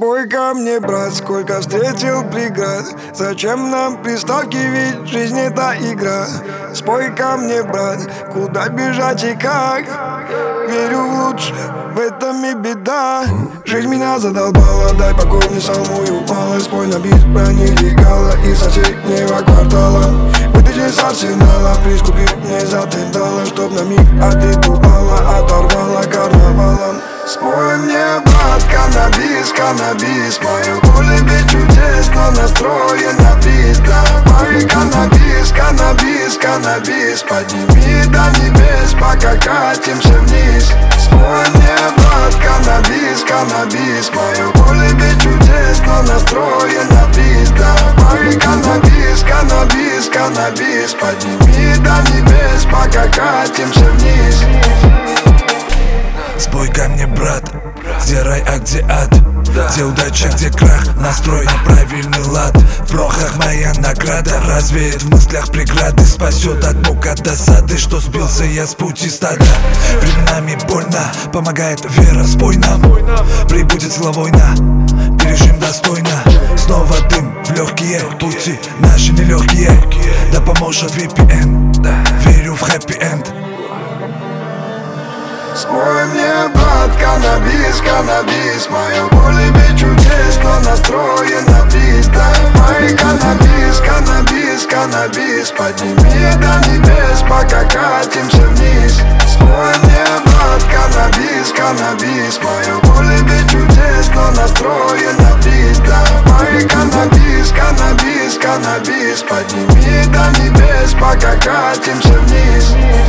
Спой ко мне, брат, сколько встретил преград. Зачем нам приставки, ведь жизнь это игра. Спой ко мне, брат, куда бежать и как. Верю в лучшее, в этом и беда. Жизнь меня задолбала, дай покой мне самую малость. Спой на бит про нелегала из соседнего квартала. Вытащи с арсенала, прискупи мне за $10, чтоб на миг от ритуала оторвала карнавалом. Спой мне, брат, каннабис, каннабис. Мое поле без чудес, но настроен на бит. Давай каннабис, каннабис, каннабис. Подними до небес, пока катимся вниз. Спой мне, брат, каннабис, каннабис. Мое поле без чудес, но настроен на бит. Давай каннабис, каннабис, каннабис. Подними до небес, пока катимся вниз. Спой ко мне, брат, где рай, а где ад? Где удача, где крах? Настрой на правильный лад. В прохах моя награда развеет в мыслях преграды. Спасет от мук, от досады, что сбился я с пути стада. Временами больно, помогает вера, спой нам. Прибудет сила война, пережим достойно. Снова дым в легкие, пути наши нелегкие. Да поможет VPN, верю в хэппи-энд. Спой мне, брат, каннабис, каннабис. Мое поле без чудес, но настроен на бит. Давай каннабис, каннабис, каннабис. Подними до небес, пока катимся вниз. Спой мне, брат, каннабис, каннабис. Мое поле без чудес, но настроен на бит. Давай каннабис, каннабис, каннабис. Подними до небес, пока катимся вниз.